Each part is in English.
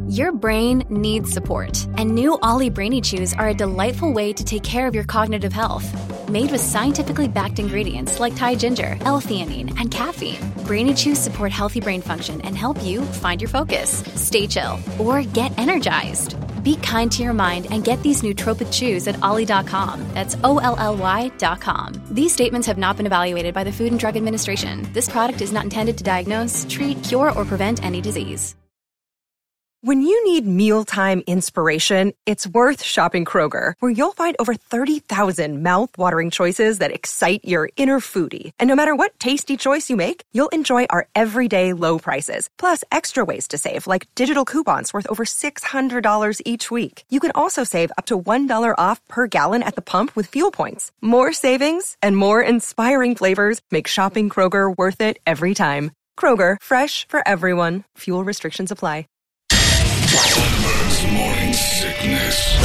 Your brain needs support, and new Ollie Brainy Chews are a delightful way to take care of your cognitive health. Made with scientifically backed ingredients like Thai ginger, L-theanine, and caffeine, Brainy Chews support healthy brain function and help you find your focus, stay chill, or get energized. Be kind to your mind and get these nootropic chews at ollie.com. That's OLLY.com. These statements have not been evaluated by the Food and Drug Administration. This product is not intended to diagnose, treat, cure, or prevent any disease. When you need mealtime inspiration, it's worth shopping Kroger, where you'll find over 30,000 mouth-watering choices that excite your inner foodie. And no matter what tasty choice you make, you'll enjoy our everyday low prices, plus extra ways to save, like digital coupons worth over $600 each week. You can also save up to $1 off per gallon at the pump with fuel points. More savings and more inspiring flavors make shopping Kroger worth it every time. Kroger, fresh for everyone. Fuel restrictions apply. Holmberg's Morning Sickness.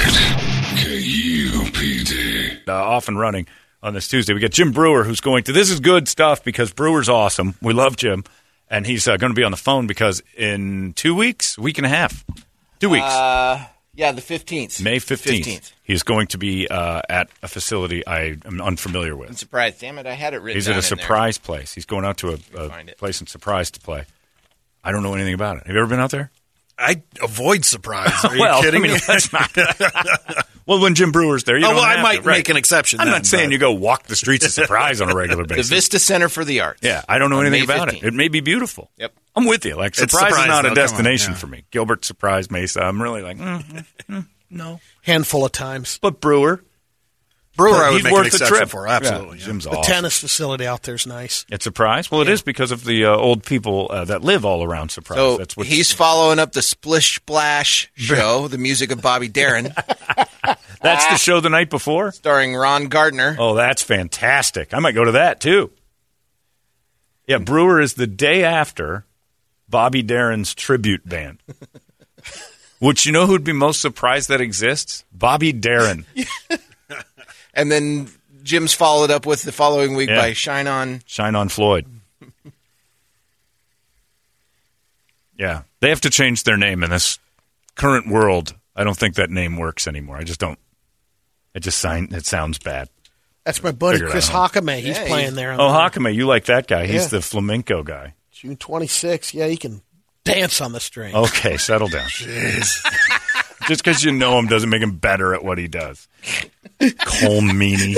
98 KUPD. Off and running on this Tuesday. We got Jim Breuer, who's going to. This is good stuff because Brewer's awesome. We love Jim. And he's going to be on the phone because in 2 weeks, week and a half, 2 weeks. Yeah, the 15th. May 15th. He's going to be at a facility I am unfamiliar with. I'm surprised. Damn it, I had it written He's down at a in surprise place. He's going out to a place in Surprise to play. I don't know anything about it. Have you ever been out there? I avoid surprise. Are you well, kidding me? That's not. Well, when Jim Brewer's there, you don't have I might to, right. make an exception. I'm not saying you go walk the streets of Surprise on a regular basis. The Vista Center for the Arts. Yeah, I don't know anything about 15th. it. It may be beautiful. Yep. I'm with you. Like, Surprise is not a destination Yeah. for me. Gilbert, Surprise, Mesa. I'm really like, no. Handful of times. But Brewer, I would he's make worth an the exception trip. for. Absolutely. Yeah, Jim's The awesome. tennis facility out there is nice. At Surprise? Well, it is because of the old people that live all around Surprise. So That's what he's following up the Splish Splash show, the music of Bobby Darin, That's the show the night before? starring Ron Gardner. Oh, that's fantastic. I might go to that, too. Yeah, Brewer is the day after Bobby Darin's tribute band. Which, you know who'd be most surprised that exists? Bobby Darin. And then Jim's followed up with the following week Yeah. by Shine On. Shine on Floyd. Yeah. They have to change their name in this current world. I don't think that name works anymore. I just don't. It sounds bad. That's my buddy Figure it Chris out. Hakame. He's Yeah, playing there. Oh, Hakame, you like that guy. He's Yeah. the flamenco guy. June 26th. Yeah, he can dance on the string. Okay, settle down. Just because you know him doesn't make him better at what he does. Cole Meany.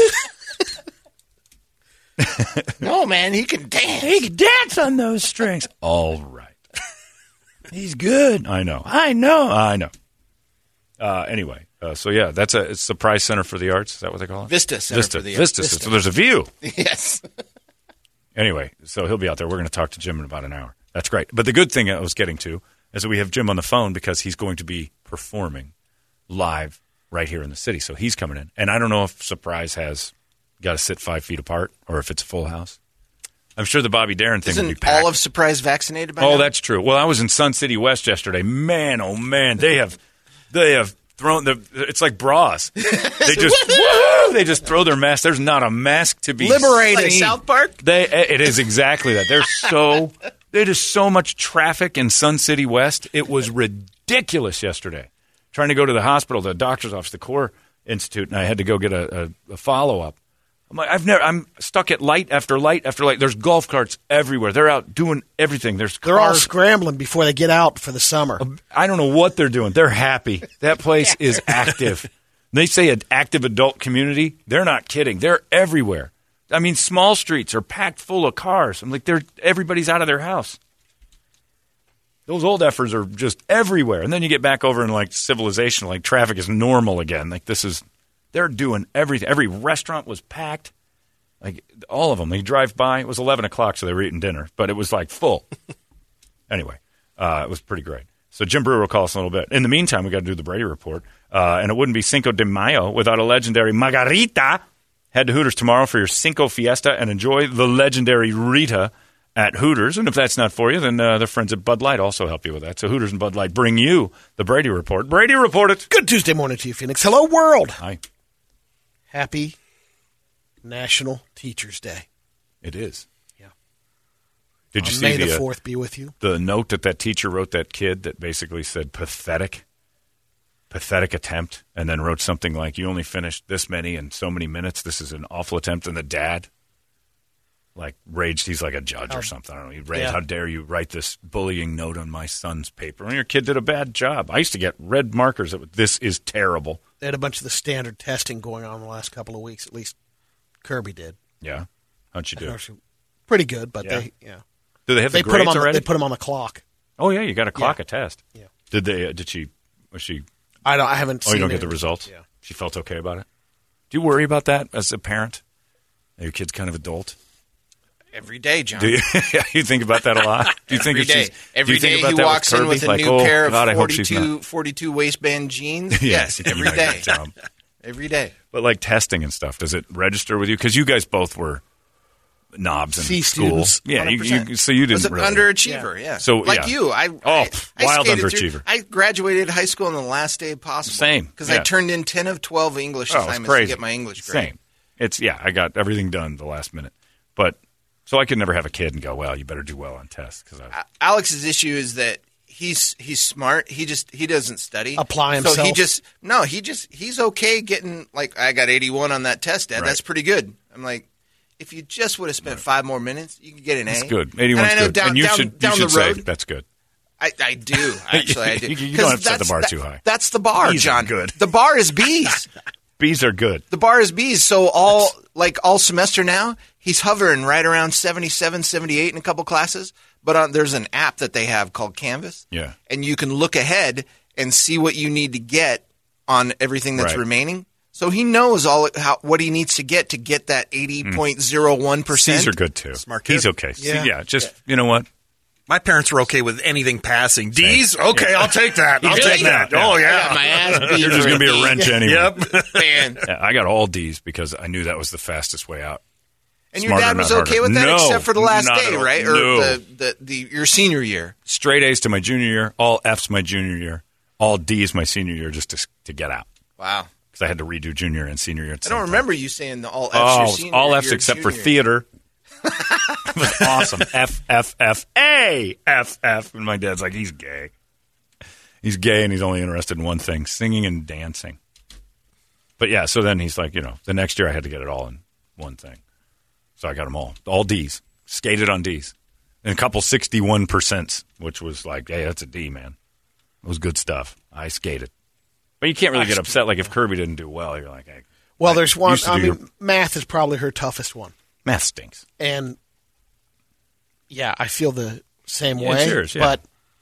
No, man, he can dance. He can dance on those strings. All right. He's good. I know. Anyway, so yeah, that's a Surprise Center for the Arts. Is that what they call it? Vista Center for the Arts. Vista. So there's a view. Yes. Anyway, so he'll be out there. We're going to talk to Jim in about an hour. That's great. But the good thing I was getting to is that we have Jim on the phone because he's going to be performing live right here in the city. So he's coming in. And I don't know if Surprise has got to sit 5 feet apart or if it's a full house. I'm sure the Bobby Darin thing will be Isn't packed. all of Surprise vaccinated by now? Oh, that's true. Well, I was in Sun City West yesterday. Man, oh man, they have thrown it's like bras. They just throw their mask. There's not a mask to be Liberating. Like South Park? It is exactly that. There's just so much traffic in Sun City West. It was ridiculous yesterday. Trying to go to the hospital, the doctor's office, the Core Institute, and I had to go get a follow up. I'm like, I'm stuck at light after light after light. There's golf carts everywhere. They're out doing everything. They're all cars. scrambling before they get out for the summer. I don't know what they're doing. They're happy. That place is active. They say an active adult community. They're not kidding. They're everywhere. I mean, small streets are packed full of cars. I'm like, everybody's out of their house. Those old effers are just everywhere. And then you get back over in like civilization, like traffic is normal again. Like they're doing everything. Every restaurant was packed. Like all of them. You drive by. It was 11 o'clock, so they were eating dinner. But it was like full. Anyway, it was pretty great. So Jim Brewer will call us in a little bit. In the meantime, we got to do the Brady Report. And it wouldn't be Cinco de Mayo without a legendary Margarita. Head to Hooters tomorrow for your Cinco Fiesta and enjoy the legendary Rita at Hooters. And if that's not for you, then the friends at Bud Light also help you with that. So Hooters and Bud Light bring you the Brady Report. Brady, report it. Good Tuesday morning to you, Phoenix. Hello, world. Hi. Happy National Teachers Day. It is. Did you see May the 4th be with you. the note that teacher wrote that kid that basically said pathetic attempt, and then wrote something like, you only finished this many in so many minutes. This is an awful attempt. And the dad, like, raged. He's like a judge or something. I don't know. He raged, how dare you write this bullying note on my son's paper? And your kid did a bad job. I used to get red markers. This is terrible. They had a bunch of the standard testing going on the last couple of weeks. At least Kirby did. Yeah. How'd you do? Pretty good, but Yeah. yeah. Do they have They the put grades him on. already? They put him on the clock. Oh, yeah. You got to clock a test. Yeah. Was she... I haven't. Oh, seen you don't it. get the results? Yeah. She felt okay about it? Do you worry about that as a parent? Your kid's kind of adult? Every day, John. Do you? You think about that a lot? Do you think Every day. do Every you think day about he that walks in Kirby? with a Like, new oh, pair God, I of hope she's not. 42 waistband jeans. Yes, every Yeah, day. good job. Every day. But like testing and stuff, does it register with you? Because you guys both were knobs in C school. students, Yeah, 100%. so you didn't was an really. underachiever, yeah. So, like yeah. you, I wild skated underachiever. through- I graduated high school on the last day possible. Same, because yeah. I turned in 10 of 12 English Oh, it's assignments crazy. to get my English grade. Same. It's I got everything done the last minute, but so I could never have a kid and go, well, you better do well on tests because Alex's issue is that he's smart. He doesn't study. Apply So himself. he's okay getting, like, I got 81 on that test, Dad. Right. That's pretty good. I'm like, if you just would have spent 5 more minutes, you could get an A. That's good. 81's And I know good. down, and you down, should down you should the road, say that's good. I do. Actually, I do. You don't have to set the 'Cause bar that's- too high. That's the bar, B's are John. good. The bar is B's. B's are good. The bar is B's. So all semester now, he's hovering right around 77, 78 in a couple classes. But there's an app that they have called Canvas. Yeah. And you can look ahead and see what you need to get on everything that's Right. remaining. So he knows what he needs to get that 80.01%. C's are good too. Smart kid. He's okay. Yeah. You know what? My parents were okay with anything passing. D's? Okay, I'll take that. I'll Really? take that. Yeah. Oh, I yeah. got my ass beat. You're just for going to be a D. wrench anyway. Yep. Man. Yeah, I got all D's because I knew that was the fastest way out. And your Smarter, dad was not okay harder. with that No, except for the last not day, at all. right? No. Or your senior year. Straight A's to my junior year, all F's my junior year, all D's my senior year just to get out. Wow. Because I had to redo junior and senior year. At the I don't same time. remember you saying the all F's Oh, your it was senior all year, F's your except for junior. theater. It was awesome. F, F, F, A, F, F. And my dad's like, he's gay. He's gay and he's only interested in one thing, singing and dancing. But yeah, so then he's like, the next year I had to get it all in one thing. So I got them all D's, skated on D's. And a couple 61%, which was like, hey, that's a D, man. It was good stuff. I skated. But you can't really get upset. Like if Kirby didn't do well, you're like, hey. Well, there's one. used to do Math is probably her toughest one, math stinks. and yeah, I feel the same Yeah, way. it's yours, yeah. But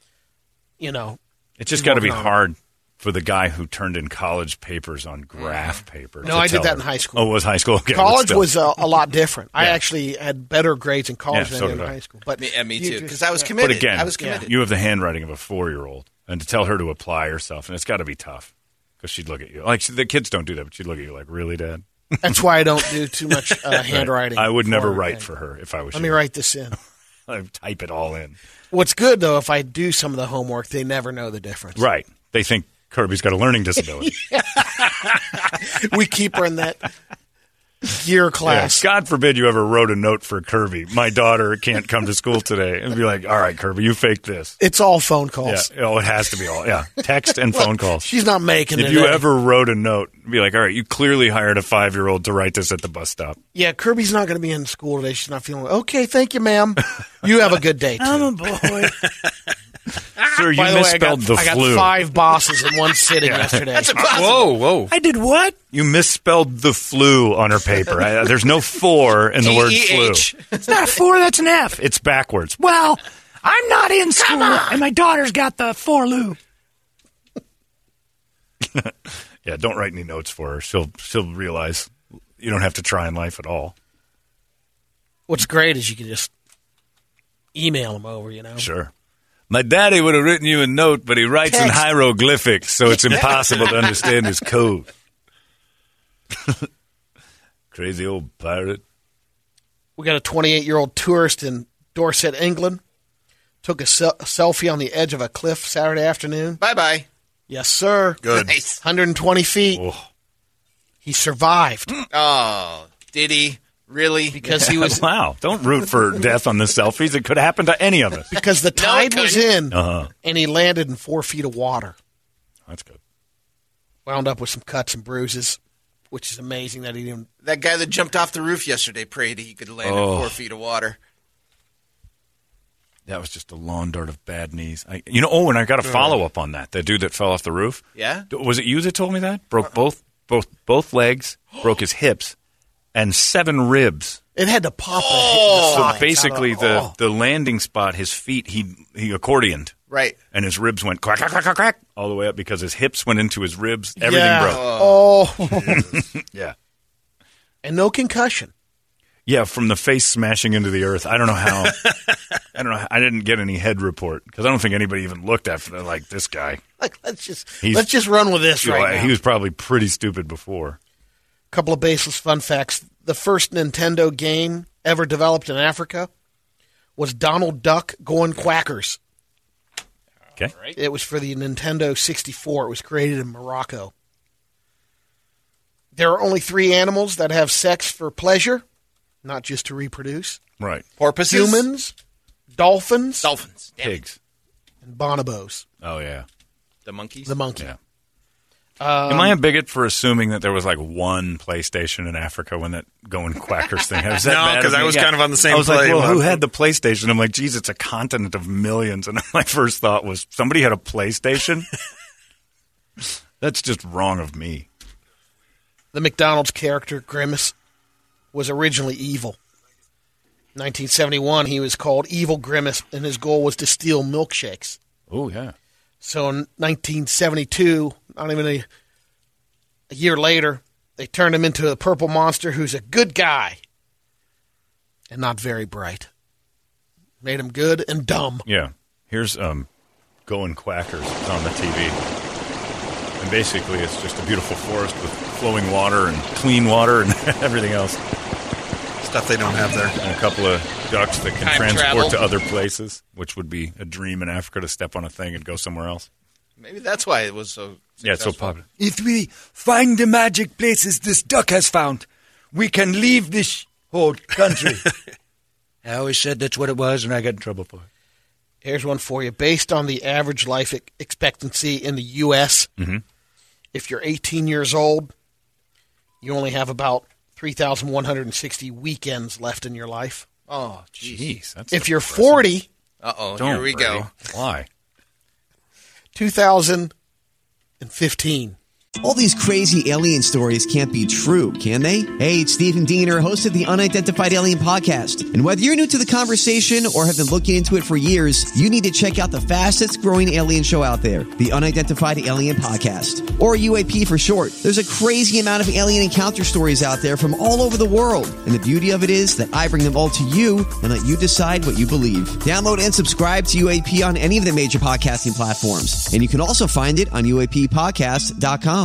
It's just got to be working on it. hard for the guy who turned in college papers on graph paper. No, to I did tell that her. in high school. Oh, it was high school? Okay, college but still. was a lot different. I Yeah. actually had better grades in college Yeah, than so I did did in I. high school. But Me you too, just- because I was yeah. committed. But again, I was committed. you have the handwriting of a 4-year-old, and to tell her to apply herself, and it's got to be tough because she'd look at you. Like, the kids don't do that, but she'd look at you like, really, Dad? That's why I don't do too much handwriting. I would never for- write for her if I was Let you. me write this in. I'd type it all in. What's good though, if I do some of the homework, they never know the difference. Right. They think Kirby's got a learning disability. We keep her in that gear Yeah, class. God forbid you ever wrote a note for Kirby. My daughter can't come to school today. And be like, all right, Kirby, you faked this. It's all phone Yeah. calls. Oh, it has to be all. Yeah. Text and phone calls. She's not making it. If you any. ever wrote a note, be like, all right, you clearly hired a 5-year-old to write this at the bus stop. Yeah, Kirby's not going to be in school today. She's not feeling okay. Thank you, ma'am. You have a good day, too. I'm a boy. Sir, you By the way, misspelled the I got flu. 5 bosses in one sitting yesterday. Whoa, whoa. I did what? You misspelled the flu on her paper. There's no 4 in the word flu. T-E-H. It's not a 4, that's an F. It's backwards. Well, I'm not in school, and my daughter's got the 4 Lou. Yeah, don't write any notes for her. She'll realize you don't have to try in life at all. What's great is you can just email them over, Sure. My daddy would have written you a note, but he writes in Text. hieroglyphics, so it's impossible to understand his code. Crazy old pirate. We got a 28-year-old tourist in Dorset, England. Took a selfie on the edge of a cliff Saturday afternoon. Bye-bye. Yes, sir. Good. Nice. 120 feet. Oh. He survived. Oh, did he Really? because he was Wow. Don't root for death on the selfies. It could happen to any of us. because the tide was in, Uh-huh. and he landed in 4 feet of water. That's good. Wound up with some cuts and bruises, which is amazing that he didn't. That guy that jumped off the roof yesterday prayed he could land in 4 feet of water. That was just a lawn dart of bad knees. And I got a follow-up on that. The dude that fell off the roof. Yeah? Was it you that told me that? Broke both legs, broke his hips, and 7 ribs. It had to pop. So basically, the landing spot, his feet, he accordioned. Right. And his ribs went quack, quack, quack, quack, quack, all the way up because his hips went into his ribs. Everything broke. Oh, Yeah. and no concussion. Yeah, from the face smashing into the earth. I don't know how. I didn't get any head report because I don't think anybody even looked at like this guy. Like let's just run with this right now. He was probably pretty stupid before. Couple of baseless fun facts. The first Nintendo game ever developed in Africa was Donald Duck Going Quackers. Okay. It was for the Nintendo 64. It was created in Morocco. There are only 3 animals that have sex for pleasure, not just to reproduce. Right. Porpoises? Humans, dolphins, Dolphins. Damn it. Pigs. and bonobos, Oh, yeah. The monkeys? the monkey. Yeah. Am I a bigot for assuming that there was like one PlayStation in Africa when that Going Quackers thing? Was that No, bad 'cause of I me? was kind of on the same I was like, plane. well, who had the PlayStation? I'm like, geez, it's a continent of millions. And my first thought was, somebody had a PlayStation? That's just wrong of me. The McDonald's character, Grimace, was originally evil. 1971, he was called Evil Grimace, and his goal was to steal milkshakes. Oh, yeah. So in 1972, not even a year later, they turned him into a purple monster who's a good guy and not very bright. Made him good and dumb. Yeah. Here's Going Quackers. It's on the TV. And basically, it's just a beautiful forest with flowing water and clean water and everything else. Stuff they don't have there. And a couple of ducks that can Time transport travel. to other places, which would be a dream in Africa to step on a thing and go somewhere else. Maybe that's why it was so Yeah, it's so successful. popular. If we find the magic places this duck has found, we can leave this whole country. I always said that's what it was, and I got in trouble for it. Here's one for you. Based on the average life expectancy in the U.S., if you're 18 years old, you only have about 3,160 weekends left in your life. Oh, jeez. Jeez, that's If you're depressing. 40, Uh-oh, Don't, here we Brady. go. Why? 2015. All these crazy alien stories can't be true, can they? Hey, it's Stephen Diener, host of the Unidentified Alien Podcast. And whether you're new to the conversation or have been looking into it for years, you need to check out the fastest growing alien show out there, the Unidentified Alien Podcast, or UAP for short. There's a crazy amount of alien encounter stories out there from all over the world. And the beauty of it is that I bring them all to you and let you decide what you believe. Download and subscribe to UAP on any of the major podcasting platforms. And you can also find it on UAPpodcast.com.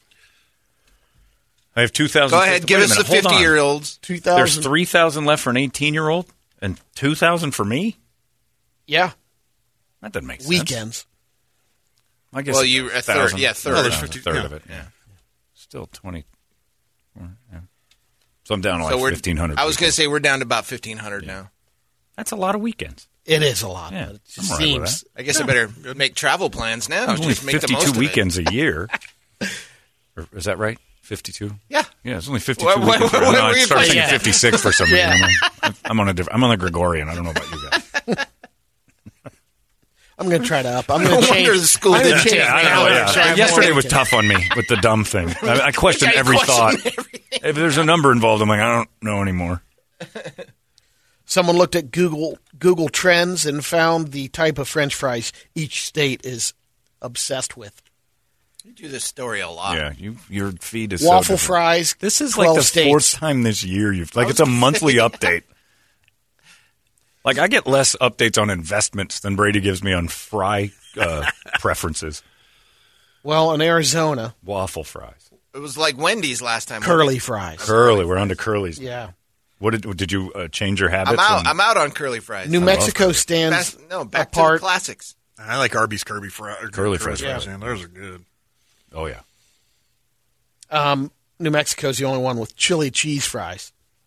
I have 2,000. Go ahead, give Wait a us the minute, hold on. 50-year-olds. 2000. There's 3,000 left for an 18-year-old and 2,000 for me? Yeah, That doesn't make sense. weekends. I guess Well, it's you a 1,000. third. Yeah, third. No, there's A 50 third yeah. of it, yeah. Still 20. Yeah. So I'm down to So like we're 1,500. I was going to say we're down to about 1,500 now. That's a lot of weekends. It is a lot. Yeah, But it just I'm all right with seems. I guess I better make travel plans now. There's only Just make the 52 most of it. weekends a year. Or, is that right? 52? Yeah. Yeah, it's only 52 What- what- weekends. what no, were I you started thinking playing? 56 for some reason. Yeah. I'm on the Gregorian. I don't know about you guys. I'm going to try to up. I'm No going to wonder change. the school I'm gonna didn't change take my me. I know, calendar yeah. so I have Yesterday more was weekends. tough on me with the dumb thing. I questioned Yeah, you every thought. questioned everything. If there's a number involved, I'm like, I don't know anymore. Someone looked at Google Trends and found the type of French fries each state is obsessed with. You do this story a lot. Yeah, your feed is Waffle so different. fries. This is 12 like the states. fourth time this year you've it's a monthly update. Like I get less updates on investments than Brady gives me on fry preferences. Well, in Arizona, Waffle fries, It was like Wendy's last time. curly fries. curly. We're on to curlies. Yeah. What did you change your habits? I'm out on curly fries. New Mexico stands Back to apart. the classics. I like Arby's curly fries. Curly fries. Yeah, those are good. Oh yeah. New Mexico's the only one with chili cheese fries.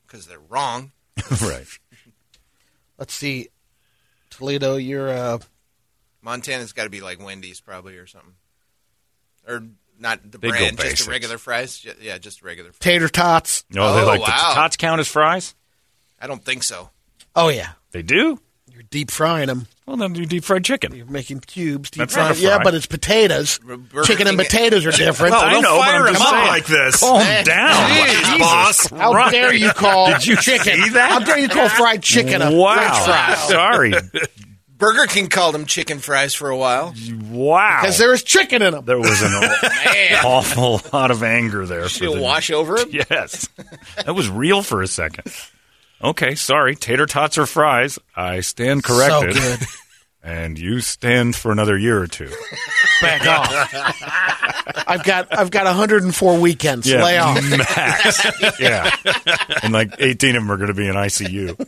because they're wrong. Right. Let's see. Toledo, you're Montana's got to be like Wendy's probably or something. Or not the They go brand, just basics. the regular fries. Just regular fries. tater tots. No, they Oh, like wow. the tots count as fries? I don't think so. Oh, yeah. They do? You're deep frying them. Well, then do deep fried chicken. You're making cubes. Deep That's not a frying. Yeah, fry. but it's potatoes. Burger Chicken and King- potatoes are different. Well, I don't know, but fire I'm him just up saying. like this. Calm down. Jeez, boss. How dare you call Did you chicken? see that? How dare you call fried chicken a Wow. French fry? Sorry. Burger King called them chicken fries for a while. Wow. Because there is chicken in them. There was an awful lot of anger there. for She'll the- wash over it. Yes. That was real for a second. Okay, sorry. Tater tots or fries. I stand corrected. So good. And you stand for another year or two. Back off. I've got 104 weekends. Lay off. Max. Yeah. And like 18 of them are going to be in ICU.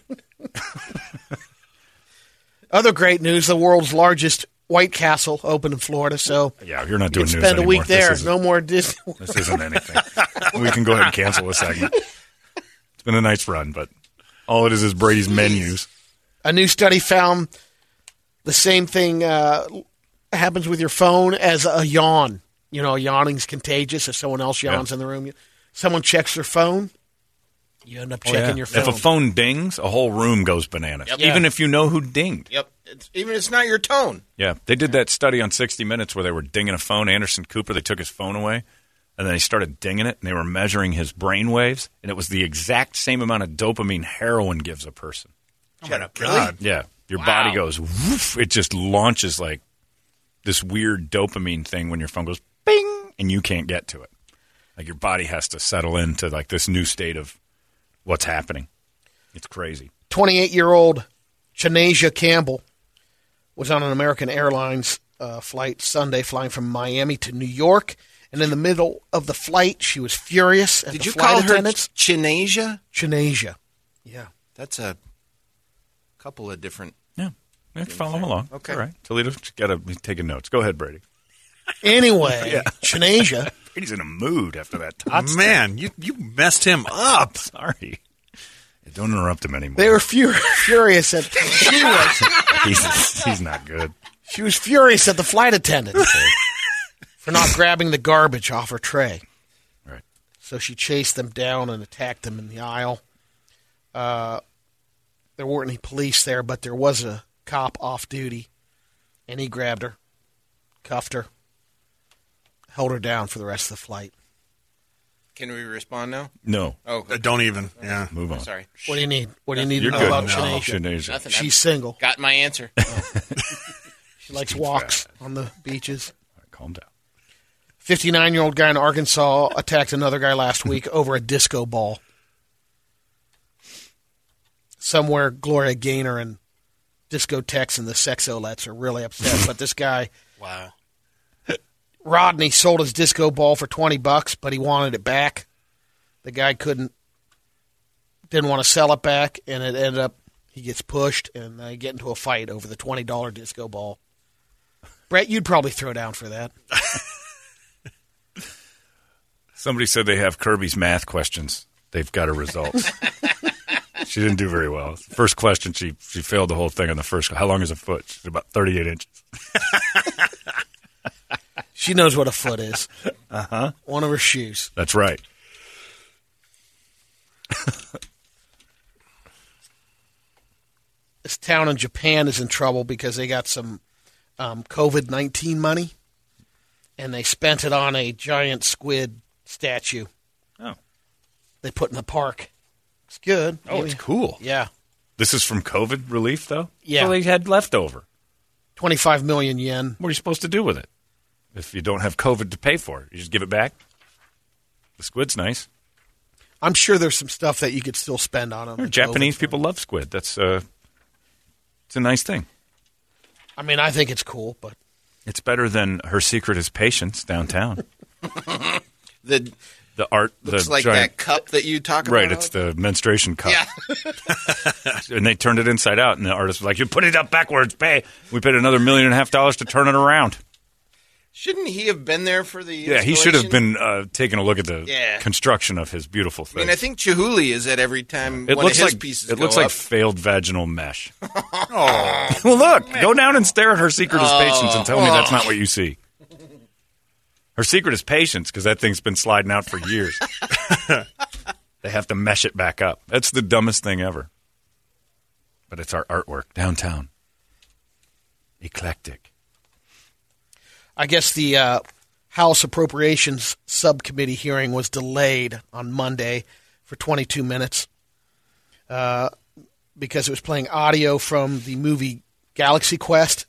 Other great news: the world's largest White Castle opened in Florida. So Yeah, you're not you doing can news spend a anymore. week there. This isn't, No more Disney. this isn't anything. We can go ahead and cancel this segment. It's been a nice run, but all it is Brady's menus. A new study found the same thing happens with your phone as a yawn. You know, yawning's contagious. If someone else yawns in the room, someone checks their phone, you end up checking your phone. If a phone dings, a whole room goes bananas. Yep. Even if you know who dinged. Yep. Even if it's not your tone. Yeah, they did that study on 60 Minutes where they were dinging a phone. Anderson Cooper, they took his phone away, and then they started dinging it, and they were measuring his brain waves, and it was the exact same amount of dopamine heroin gives a person. Shut up. God. Yeah, your Wow. body goes, woof, it just launches like this weird dopamine thing when your phone goes bing, and you can't get to it. Like your body has to settle into like this new state of what's happening. It's crazy. 28-year-old Chanasia Campbell was on an American Airlines flight Sunday, flying from Miami to New York. And in the middle of the flight, she was furious at Did the you flight call her attendants. Chinasia? Chanasia. Yeah. That's a couple of different. Yeah, follow along. Okay. All right. Toledo, got to be taking notes. Go ahead, Brady. Anyway, Chanasia. Brady's in a mood after that. Tots Man, you messed him up. Sorry. Don't interrupt him anymore. They were furious at she was. He's not good. She was furious at the flight attendant for not grabbing the garbage off her tray. Right. So she chased them down and attacked them in the aisle. There weren't any police there, but there was a cop off duty, and he grabbed her, cuffed her, held her down for the rest of the flight. Can we respond now? No. Oh, Don't even. Yeah. Move on. sorry. What do you need? What do you need You're to know good. about No. Chanasia? Chanasia. Nothing. She's single. Got my answer. She likes walks on the beaches. All right, calm down. 59-year-old guy in Arkansas attacked another guy last week over a disco ball. Somewhere, Gloria Gaynor and discotheques and the sexolettes are really upset. But this guy, Wow. Rodney, sold his disco ball for $20, but he wanted it back. The guy didn't want to sell it back, and it ended up he gets pushed, and they get into a fight over the $20 disco ball. Brett, you'd probably throw down for that. Somebody said they have Kirby's math questions. They've got her results. She didn't do very well. First question, she failed the whole thing on the first. How long is a foot? She said about 38 inches. She knows what a foot is. Uh-huh. One of her shoes. That's right. This town in Japan is in trouble because they got some COVID-19 money, and they spent it on a giant squid statue Oh. they put in the park. It's good. Oh, it's cool. Yeah. This is from COVID relief, though? Yeah. Well, they had leftover. 25 million yen. What are you supposed to do with it if you don't have COVID to pay for it? You just give it back? The squid's nice. I'm sure there's some stuff that you could still spend on them. Japanese people love squid. That's it's a nice thing. I mean, I think it's cool, but It's better than Her Secret is Patience downtown. The The art, looks the like giant, that cup that you talk about. right? It's the menstruation cup. Yeah. And they turned it inside out, and the artist was like, "You put it up backwards, pay." We paid another $1.5 million to turn it around. Shouldn't he have been there for the Yeah, he should have installation? been taking a look at the construction of his beautiful thing. I mean, I think Chihuly is at every time It one looks of his like pieces it go looks up. like failed vaginal mesh. Well, look, go down and stare at her secret is patience and tell me that's not what you see. Her secret is patience because that thing's been sliding out for years. They have to mesh it back up. That's the dumbest thing ever. But it's our artwork downtown. Eclectic. I guess the House Appropriations Subcommittee hearing was delayed on Monday for 22 minutes because it was playing audio from the movie Galaxy Quest.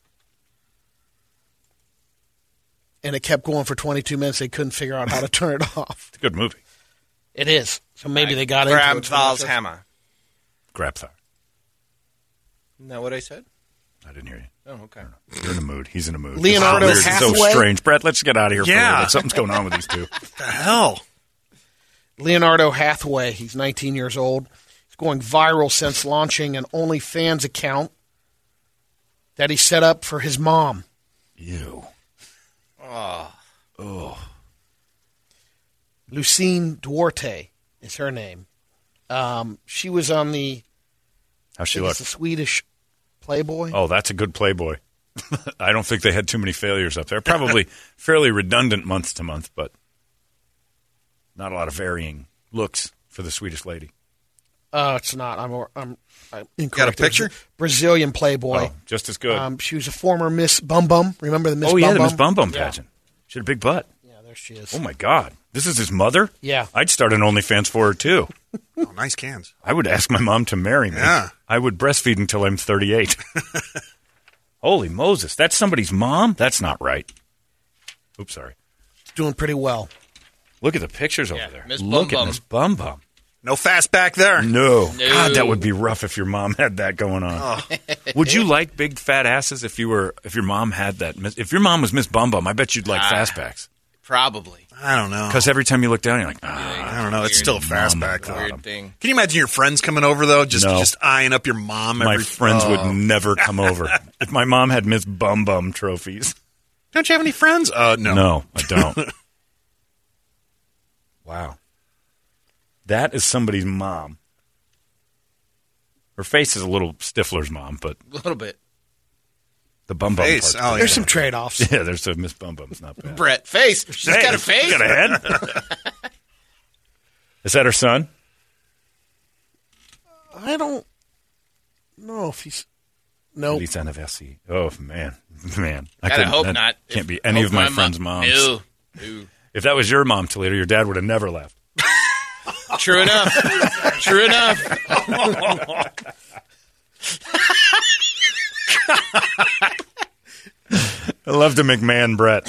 And it kept going for 22 minutes. They couldn't figure out how to turn it off. It's a good movie. It is. So maybe they got into it. Grabthal's hammer. Grabthar. Isn't that what I said? I didn't hear you. Oh, okay. You're in the mood. He's in a mood. Leonardo This is so Hathaway? strange. Brett, let's get out of here for a Yeah. little bit. Something's going on with these two. The hell? Leonardo Hathaway, he's 19 years old. He's going viral since launching an OnlyFans account that he set up for his mom. Ew. Lucine Duarte is her name. She was on the, How's she I think look? it's the Swedish Playboy. Oh, that's a good Playboy. I don't think they had too many failures up there. Probably fairly redundant month to month, but not a lot of varying looks for the Swedish lady. It's not. I'm incorrect. Got a picture? Brazilian Playboy. Oh, just as good. She was a former Miss Bum Bum. Remember the Miss oh, Bum yeah, Bum? the Miss Bum Bum Yeah. pageant. She had a big butt. Yeah, there she is. Oh, my God. This is his mother? Yeah. I'd start an OnlyFans for her, too. Oh, nice cans. I would ask my mom to marry me. Yeah. I would breastfeed until I'm 38. Holy Moses. That's somebody's mom? That's not right. Oops, sorry. She's doing pretty well. Look at the pictures over there. Miss Look Bum at Bum. Miss Bum Bum. No fast back there. No. God, that would be rough if your mom had that going on. Would you like big fat asses if your mom had that? If your mom was Miss Bum Bum, I bet you'd like fastbacks. Probably. I don't know. Because every time you look down, you're like, I don't know. It's still a fast back, though. Weird thing. Can you imagine your friends coming over, though? Just No. eyeing up your mom my every friends would never come over. If my mom had Miss Bum Bum trophies. Don't you have any friends? No. No, I don't. Wow. That is somebody's mom. Her face is a little Stifler's mom, but A little bit. the Bum Bum Face. part's Oh, good. There's some trade-offs. Yeah, there's a Miss Bum Bum's not bad. Brett, face. She's got a face. Got a head? Is that her son? I don't know if he's... No. Feliz anniversary. Oh, man. I Gotta couldn't- hope that not. Can't If- be any hope of my my friends' mom- moms. No. If that was your mom, Toledo, your dad would have never left. True enough. True enough. I love to McMahon Brett.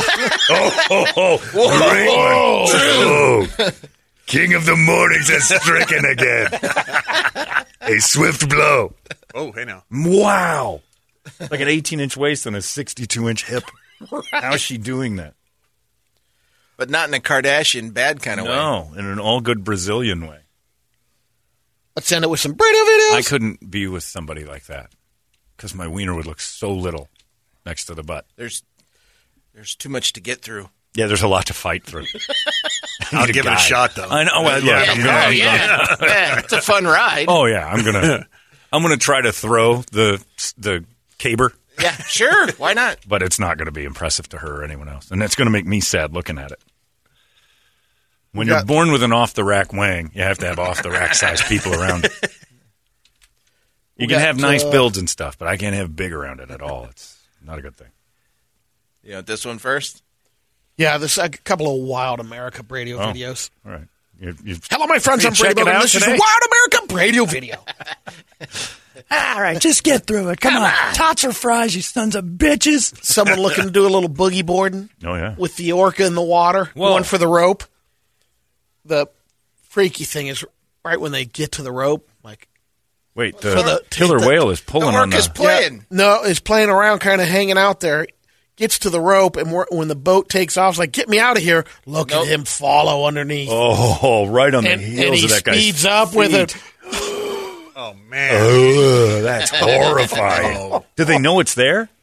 Great one. King of the mornings has stricken again. A swift blow. Oh, hey now. Wow. Like an 18-inch waist and a 62-inch hip. How's she doing that? But not in a Kardashian bad kind of way. No, in an all-good Brazilian way. Let's end it with some radio videos. I couldn't be with somebody like that because my wiener would look so little next to the butt. There's too much to get through. Yeah, there's a lot to fight through. I'll give it a shot, though. I know. Well, yeah, I'm gonna. Oh, yeah. Yeah, it's a fun ride. Oh yeah, I'm gonna try to throw the caber, Yeah, sure. Why not? but it's not going to be impressive to her or anyone else, and it's going to make me sad looking at it. When you're born with an off-the-rack wang, you have to have off-the-rack size people around it. You can have nice builds and stuff, but I can't have big around it at all. It's not a good thing. You know, this one first? Yeah, there's a couple of Wild America radio videos. All right. You Hello, my friends. I'm check Brady it Bogan. out This is today? a Wild America radio video. All right, just get through it. Come on. Tots or fries, you sons of bitches. Someone looking to do a little boogie boarding Oh, yeah. with the orca in the water, Whoa. going for the rope. The freaky thing is right when they get to the rope, like Wait, For the- killer the- whale is pulling The on orca's the... playing. no, is playing around, kind of hanging out there. Gets to the rope, and when the boat takes off, it's like, get me out of here. Look at him follow underneath. Oh, right on the and heels he of that guy's speeds up with it. Oh, man. Ugh, that's horrifying. Do they know it's there?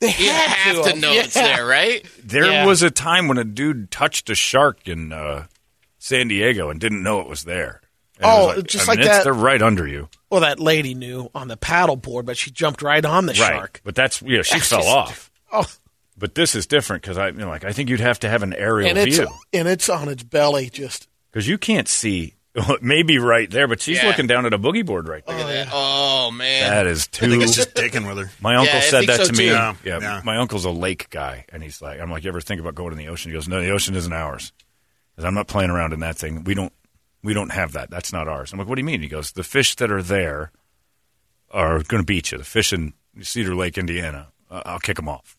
They You have to know it's there, right? There was a time when a dude touched a shark in San Diego and didn't know it was there. And it was just like that. They're right under you. Well, that lady knew on the paddle board, but she jumped right on the shark. But she fell off. Oh, But this is different because I think you'd have to have an aerial view. And it's on its belly just. Because you can't see. Maybe right there, but she's looking down at a boogie board right there. Oh, man. That is too. I think it's just dicking with her. My uncle said that to me. too. Yeah, my uncle's a lake guy, and he's like, I'm like, you ever think about going in the ocean? He goes, no, the ocean isn't ours. He goes, I'm not playing around in that thing. We don't have that. That's not ours. I'm like, what do you mean? He goes, the fish that are there are going to beat you. The fish in Cedar Lake, Indiana, I'll kick them off.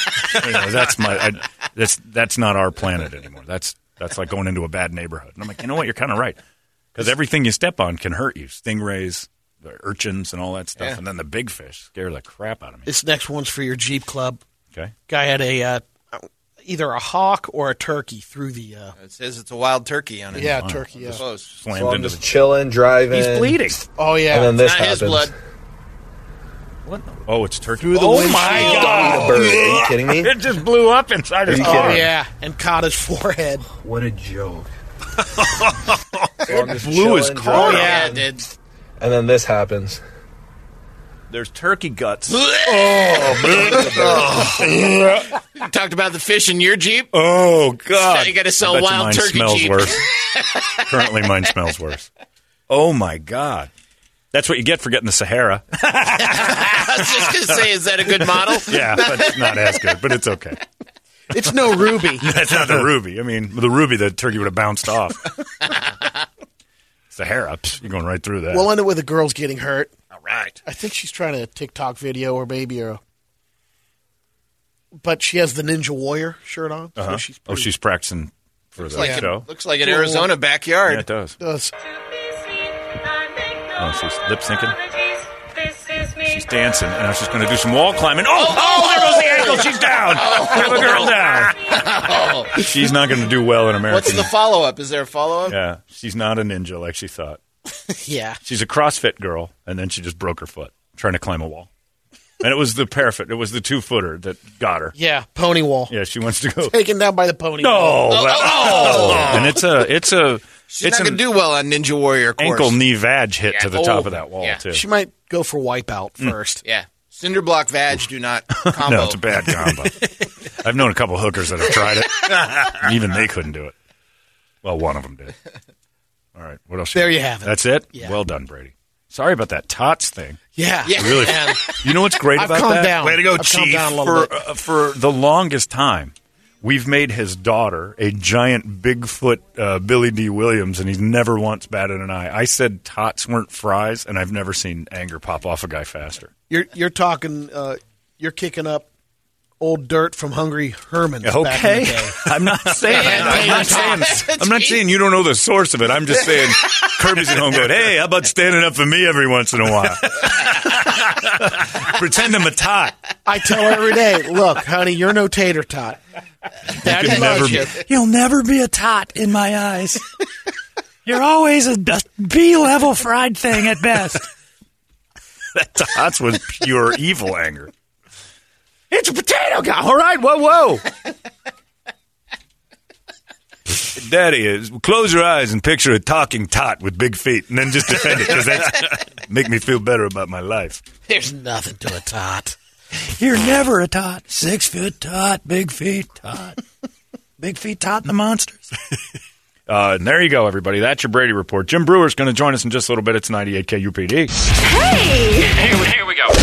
That's not our planet anymore. That's like going into a bad neighborhood. And I'm like, you know what? You're kind of right. Because everything you step on can hurt you. Stingrays, the urchins, and all that stuff. Yeah. And then the big fish scare the crap out of me. This next one's for your Jeep Club. Okay. Guy had either a hawk or a turkey through the... It says it's a wild turkey on it. Yeah, turkey, yeah. Slammed So I'm into just chilling, driving. He's bleeding. Oh, yeah. And then this Not happens. his blood. What? Oh, it's turkey. Through the windshield. My Eat a God. bird. Are you kidding me? It just blew up inside his Are you car. Oh, kidding? yeah, and caught his forehead. What a joke. It blew his car. Oh, yeah, it did. And then this happens. There's turkey guts. You talked about the fish in your Jeep? Oh, God. You got to sell I bet you wild mine turkey smells Jeep. worse. Currently, mine smells worse. Oh, my God. That's what you get for getting the Sahara. I was just going to say, is that a good model? Yeah, but it's not as good, but it's okay. It's no Ruby. That's not the Ruby. I mean, the Ruby, the turkey would have bounced off. Sahara, you're going right through that. We'll end it with the girls getting hurt. All right. I think she's trying to TikTok video or maybe but she has the Ninja Warrior shirt on. So she's practicing for the show. Looks like an Arizona backyard. Yeah, it does. does. Oh, she's lip syncing. She's dancing, and she's going to do some wall climbing. Oh, there goes the ankle. She's down. We have a girl down. She's not going to do well in America. What's the follow-up? Is there a follow-up? Yeah, she's not a ninja like she thought. Yeah. She's a CrossFit girl, and then she just broke her foot trying to climb a wall. And it was the parapet. It was the 2-footer that got her. Yeah, pony wall. Yeah, she wants to go. Taken down by the pony No. wall. And it's She's not going to do well on Ninja Warrior course. ankle knee vag hit to the top of that wall, too. She might go for wipeout first. Yeah. Cinder block vag do not combo. No, it's a bad combo. I've known a couple hookers that have tried it. Even they couldn't do it. Well, one of them did. All right, what else? There you have it. That's it? Yeah. Well done, Brady. Sorry about that tots thing. Yeah. Really, you know what's great I've about calmed that? down. Way to go, I've calmed Chief. down a little bit. For the longest time, we've made his daughter a giant Bigfoot Billy D. Williams, and he's never once batted an eye. I said tots weren't fries, and I've never seen anger pop off a guy faster. You're talking. You're kicking up old dirt from Hungry Herman's. Back in Okay, the day. I'm not saying. I'm not saying you don't know the source of it. I'm just saying Kirby's at home going, "Hey, how about standing up for me every once in a while? Pretend I'm a tot." I tell her every day, "Look, honey, you're no tater tot. Daddy can loves never you." You'll never be a tot in my eyes. You're always a B-level fried thing at best. That tots was pure evil anger. It's a potato guy. All right, whoa. Daddy, close your eyes and picture a talking tot with big feet, and then just defend it, because that's make me feel better about my life. There's nothing to a tot. You're never a tot. 6 foot tot, big feet tot. Big feet tot and the monsters. And there you go, everybody. That's your Brady Report. Jim Brewer's going to join us in just a little bit. It's 98 KUPD. Hey! Here we go.